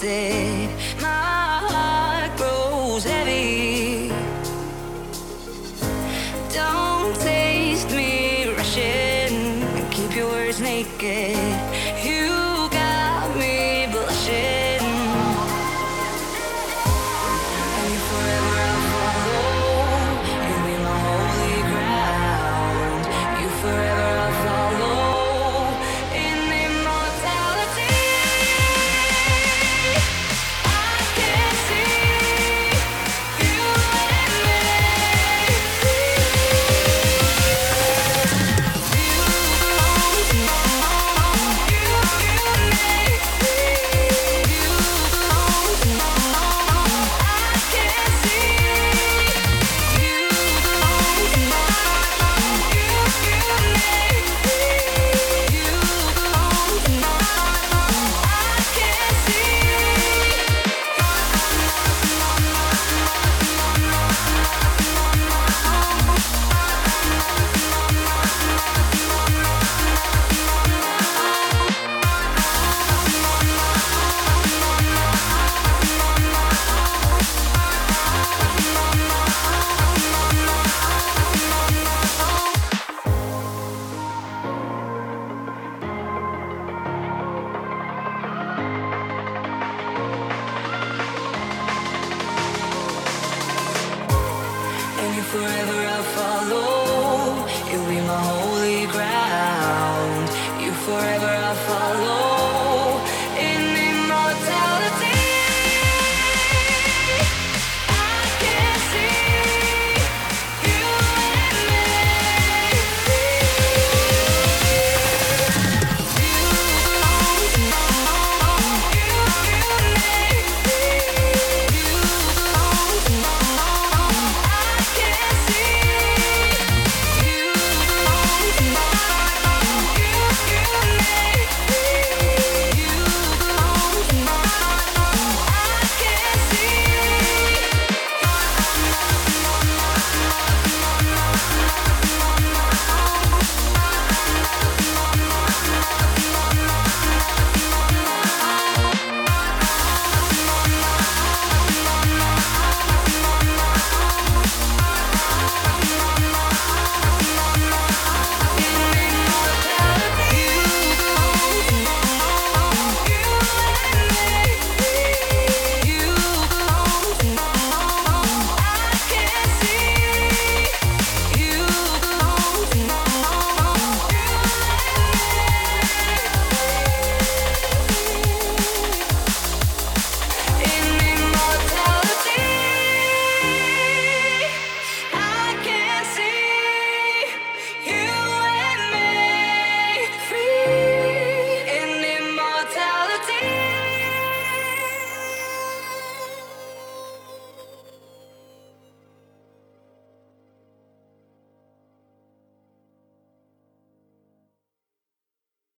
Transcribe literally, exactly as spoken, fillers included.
wasted. My heart grows heavy. Don't taste me rushing. Keep your words naked. You got me blushing. And if forever I follow, you'll be my holy ground. You forever I follow in immortality. I can see you and me. You belong to me. You, you and me. You belong to me. I can see you belong to me. You, you and me. You belong to me. I can see. And if forever I follow, you'll be my home.